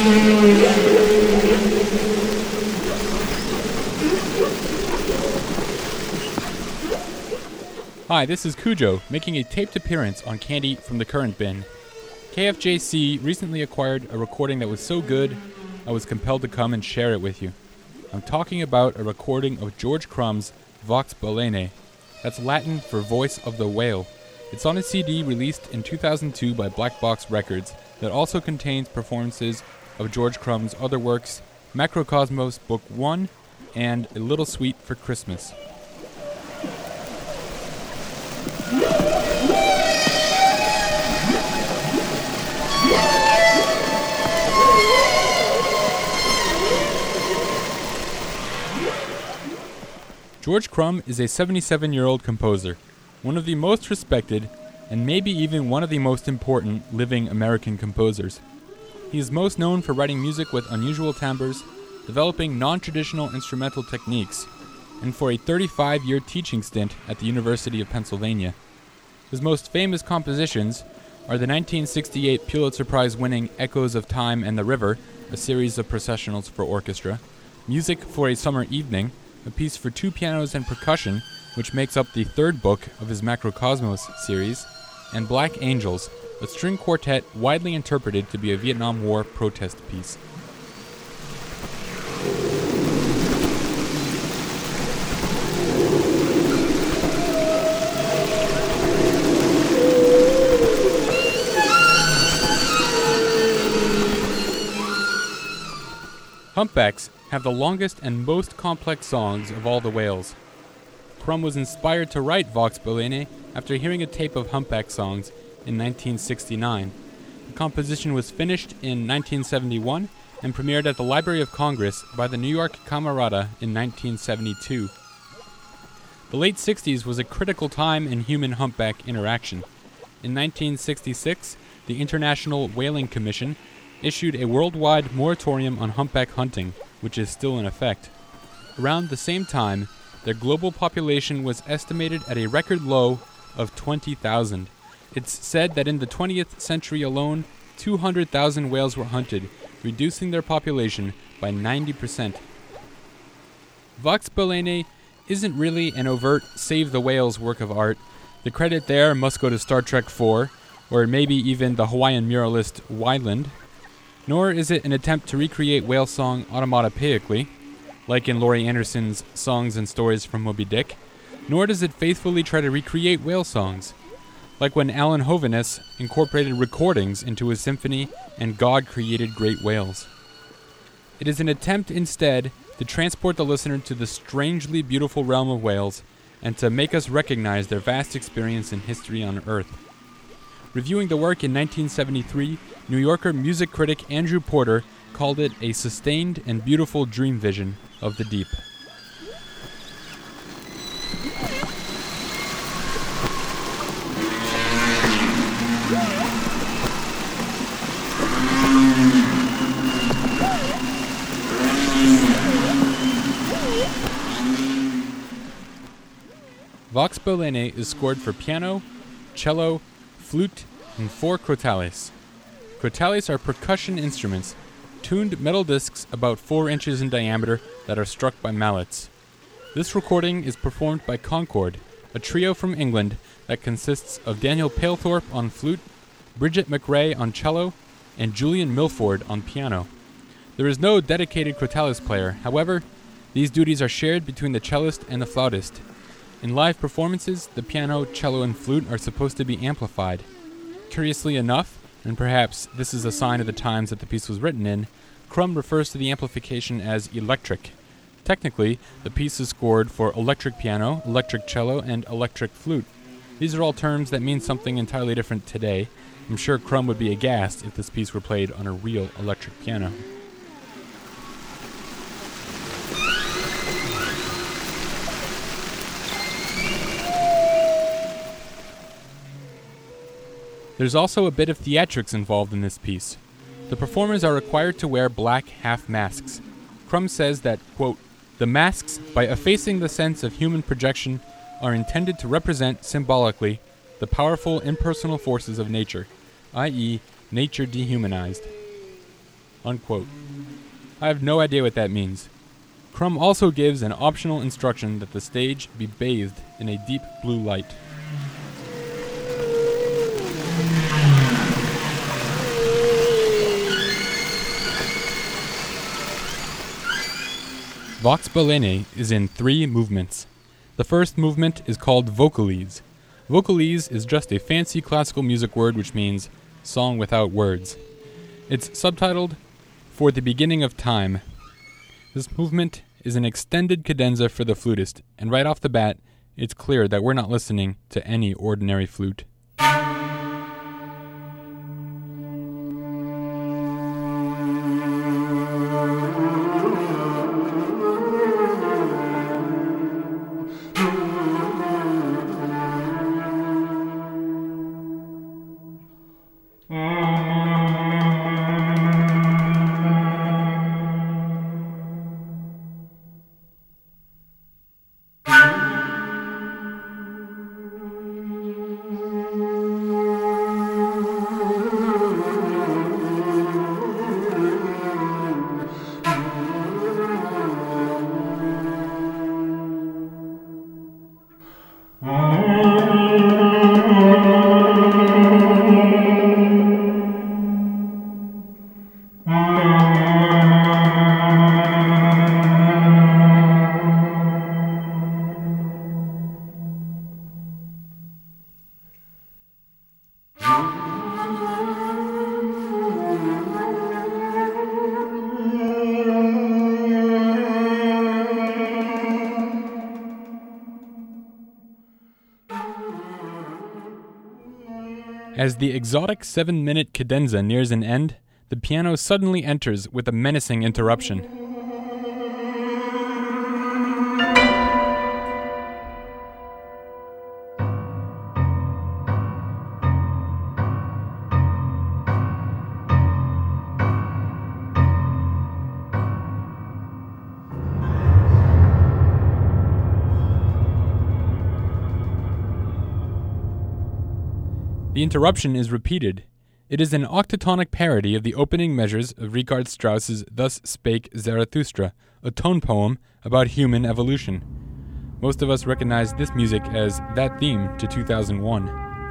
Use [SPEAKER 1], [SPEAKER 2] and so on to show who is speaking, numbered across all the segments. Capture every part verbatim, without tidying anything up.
[SPEAKER 1] Hi, this is Cujo, making a taped appearance on Candy from the Current Bin. K F J C recently acquired a recording that was so good, I was compelled to come and share it with you. I'm talking about a recording of George Crumb's Vox Balene. That's Latin for Voice of the Whale. It's on a C D released in two thousand two by Black Box Records that also contains performances of George Crumb's other works, Macrocosmos Book one and A Little Sweet for Christmas. George Crumb is a seventy-seven-year-old composer, one of the most respected, and maybe even one of the most important living American composers. He is most known for writing music with unusual timbres, developing non-traditional instrumental techniques, and for a thirty-five-year teaching stint at the University of Pennsylvania. His most famous compositions are the nineteen sixty-eight Pulitzer Prize-winning Echoes of Time and the River, a series of processionals for orchestra, Music for a Summer Evening, a piece for two pianos and percussion, which makes up the third book of his Macrocosmos series, and Black Angels, a string quartet widely interpreted to be a Vietnam War protest piece. Humpbacks have the longest and most complex songs of all the whales. Crumb was inspired to write Vox Balene after hearing a tape of humpback songs in nineteen sixty-nine. The composition was finished in nineteen seventy-one and premiered at the Library of Congress by the New York Camerata in nineteen seventy-two. The late sixties was a critical time in human-humpback interaction. In nineteen sixty-six, the International Whaling Commission issued a worldwide moratorium on humpback hunting, which is still in effect. Around the same time, their global population was estimated at a record low of twenty thousand. It's said that in the twentieth century alone, two hundred thousand whales were hunted, reducing their population by ninety percent. Vox Balene isn't really an overt Save the Whales work of art. The credit there must go to Star Trek four, or maybe even the Hawaiian muralist Weiland. Nor is it an attempt to recreate whale song automatopoeically, like in Laurie Anderson's Songs and Stories from Moby Dick, nor does it faithfully try to recreate whale songs, like when Alan Hovhaness incorporated recordings into his symphony and God created great whales. It is an attempt instead to transport the listener to the strangely beautiful realm of whales and to make us recognize their vast experience in history on Earth. Reviewing the work in nineteen seventy-three, New Yorker music critic Andrew Porter called it a sustained and beautiful dream vision of the deep. Vox Balene is scored for piano, cello, flute, and four crotales. Crotales are percussion instruments, tuned metal discs about four inches in diameter that are struck by mallets. This recording is performed by Concord, a trio from England that consists of Daniel Palethorpe on flute, Bridget McRae on cello, and Julian Milford on piano. There is no dedicated crotales player, however, these duties are shared between the cellist and the flautist. In live performances, the piano, cello, and flute are supposed to be amplified. Curiously enough, and perhaps this is a sign of the times that the piece was written in, Crumb refers to the amplification as electric. Technically, the piece is scored for electric piano, electric cello, and electric flute. These are all terms that mean something entirely different today. I'm sure Crumb would be aghast if this piece were played on a real electric piano. There's also a bit of theatrics involved in this piece. The performers are required to wear black half masks. Crumb says that, quote, "The masks, by effacing the sense of human projection, are intended to represent, symbolically, the powerful impersonal forces of nature, that is, nature dehumanized." Unquote. I have no idea what that means. Crumb also gives an optional instruction that the stage be bathed in a deep blue light. Vox Balene is in three movements. The first movement is called Vocalise. Vocalise is just a fancy classical music word which means song without words. It's subtitled For the Beginning of Time. This movement is an extended cadenza for the flutist, and right off the bat, it's clear that we're not listening to any ordinary flute. As the exotic seven-minute cadenza nears an end, the piano suddenly enters with a menacing interruption. The interruption is repeated. It is an octatonic parody of the opening measures of Richard Strauss's Thus Spake Zarathustra, a tone poem about human evolution. Most of us recognize this music as that theme to two thousand one.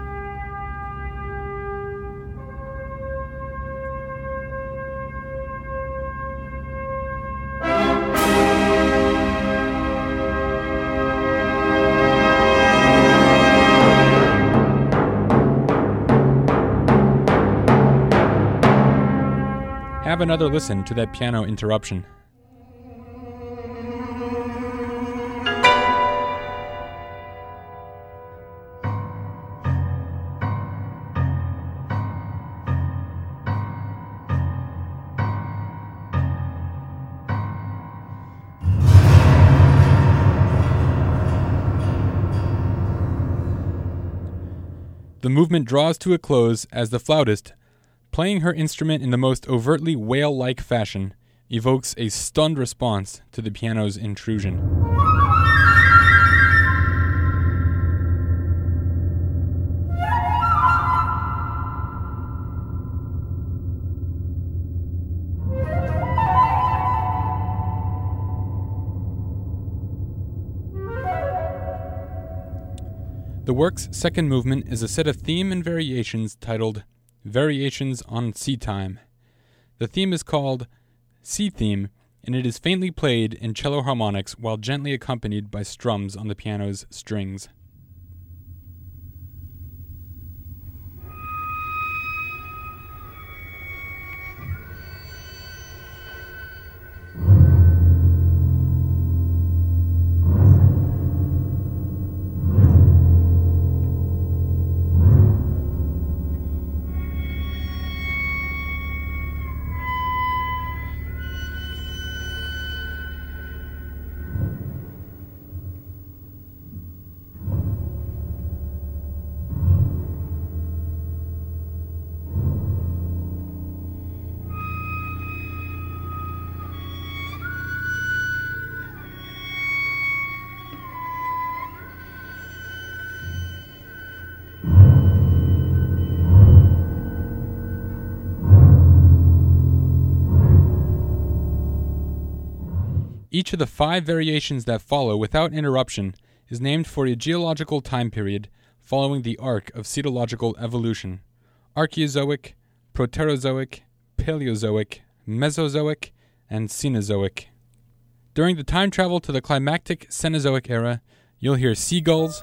[SPEAKER 1] Have another listen to that piano interruption. The movement draws to a close as the flautist, playing her instrument in the most overtly whale-like fashion, evokes a stunned response to the piano's intrusion. The work's second movement is a set of theme and variations titled Variations on Sea Time. The theme is called Sea Theme, and it is faintly played in cello harmonics while gently accompanied by strums on the piano's strings. Each of the five variations that follow without interruption is named for a geological time period following the arc of cetological evolution: Archaeozoic, Proterozoic, Paleozoic, Mesozoic, and Cenozoic. During the time travel to the climactic Cenozoic era, you'll hear seagulls,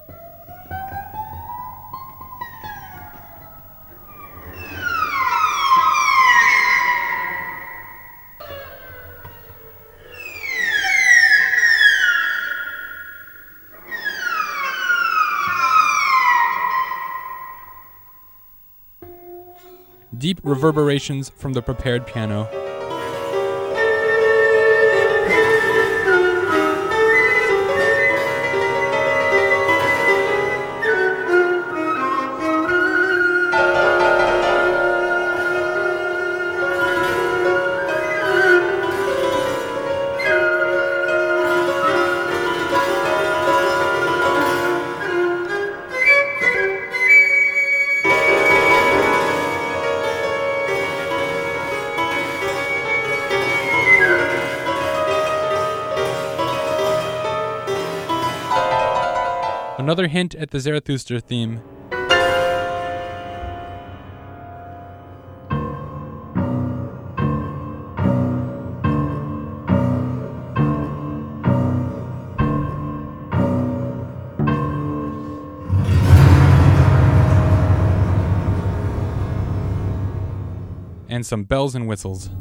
[SPEAKER 1] deep reverberations from the prepared piano, another hint at the Zarathustra theme. And some bells and whistles.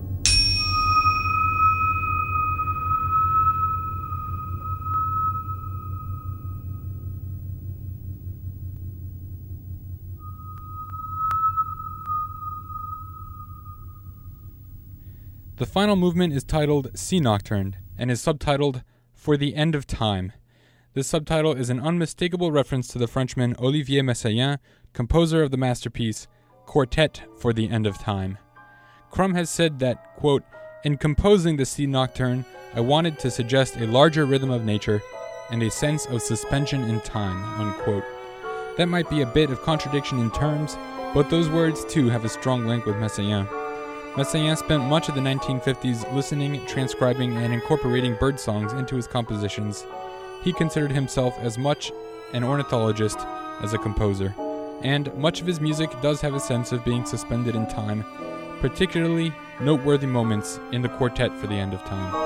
[SPEAKER 1] The final movement is titled Sea Nocturne and is subtitled For the End of Time. This subtitle is an unmistakable reference to the Frenchman Olivier Messiaen, composer of the masterpiece Quartet for the End of Time. Crumb has said that, quote, "In composing the Sea Nocturne, I wanted to suggest a larger rhythm of nature and a sense of suspension in time," unquote. That might be a bit of contradiction in terms, but those words too have a strong link with Messiaen. Messiaen spent much of the nineteen fifties listening, transcribing, and incorporating bird songs into his compositions. He considered himself as much an ornithologist as a composer, and much of his music does have a sense of being suspended in time, particularly noteworthy moments in the Quartet for the End of Time.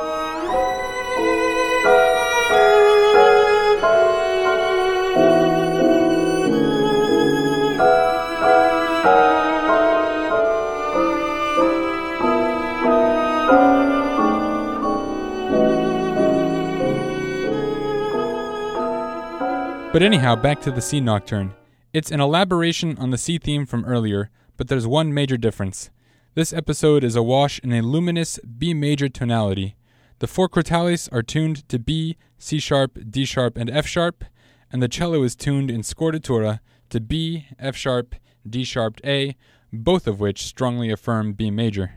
[SPEAKER 1] But anyhow, back to the Sea Nocturne. It's an elaboration on the sea theme from earlier, but there's one major difference. This episode is awash in a luminous B major tonality. The four crotales are tuned to B, C sharp, D sharp, and F sharp, and the cello is tuned in scordatura to B, F sharp, D sharp A, both of which strongly affirm B major.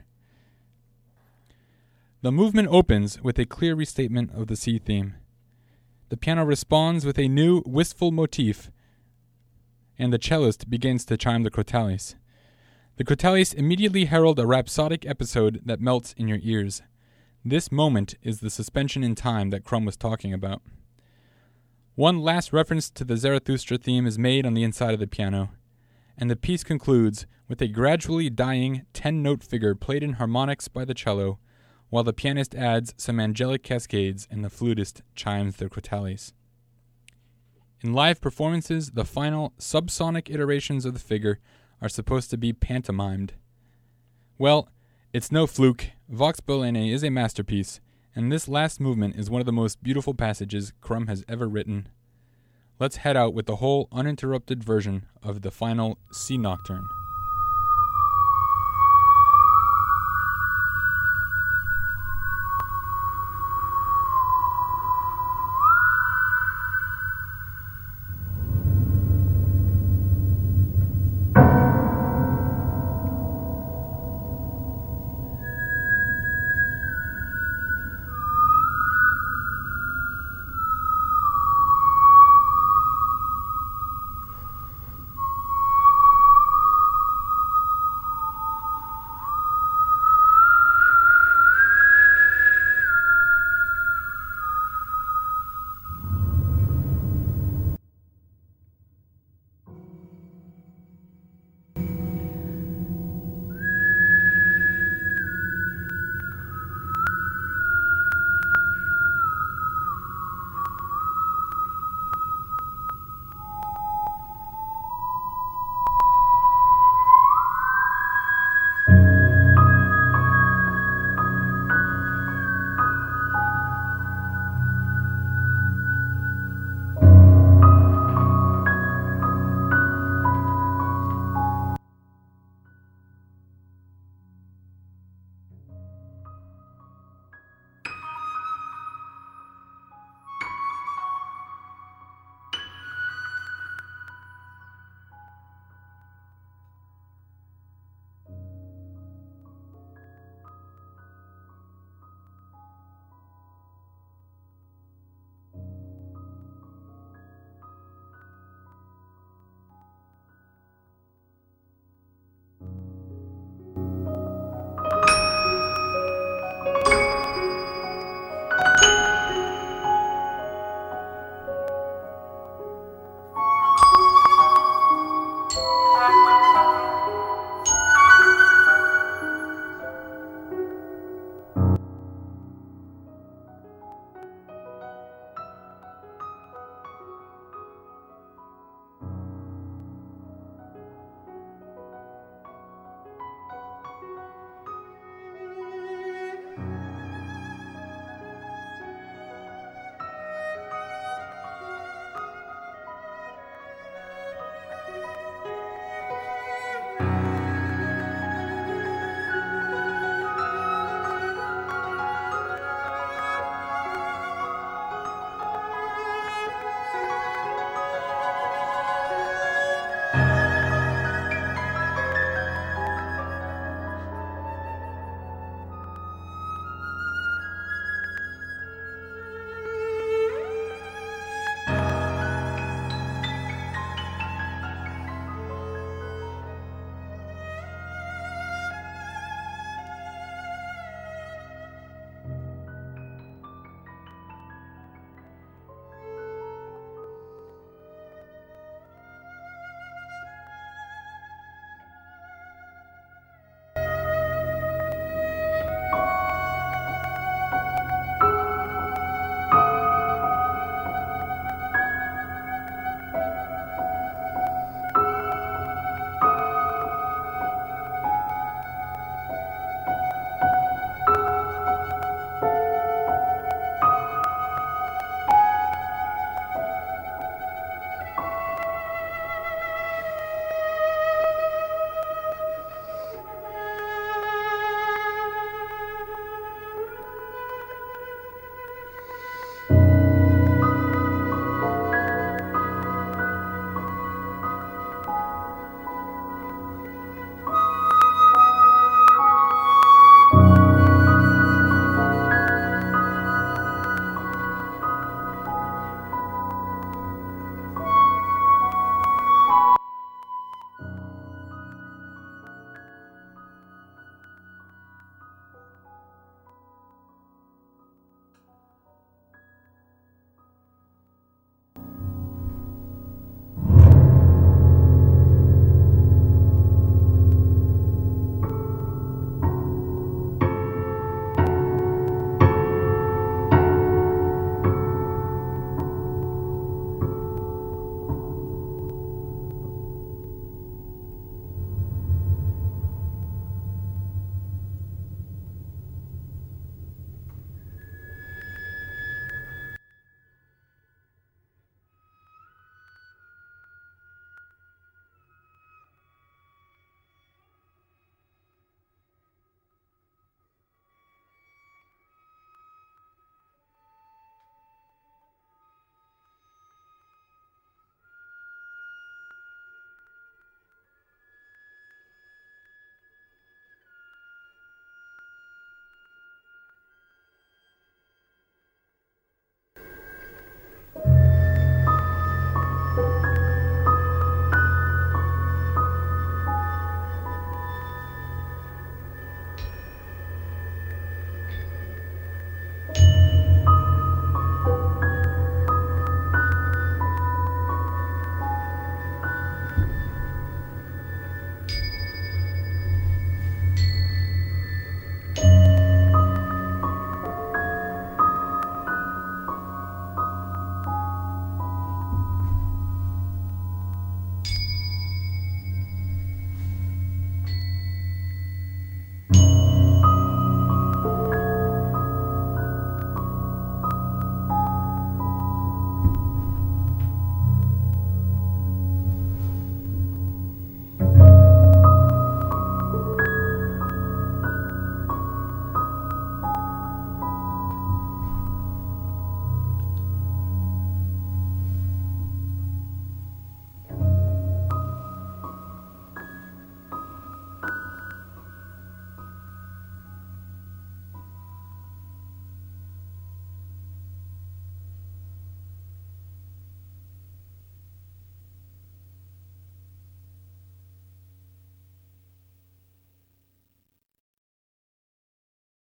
[SPEAKER 1] The movement opens with a clear restatement of the sea theme. The piano responds with a new, wistful motif, and the cellist begins to chime the crotales. The crotales immediately herald a rhapsodic episode that melts in your ears. This moment is the suspension in time that Crumb was talking about. One last reference to the Zarathustra theme is made on the inside of the piano, and the piece concludes with a gradually dying ten-note figure played in harmonics by the cello, while the pianist adds some angelic cascades and the flutist chimes the crotales. In live performances, the final subsonic iterations of the figure are supposed to be pantomimed. Well, it's no fluke. Vox Bolenae is a masterpiece, and this last movement is one of the most beautiful passages Crumb has ever written. Let's head out with the whole uninterrupted version of the final Sea Nocturne.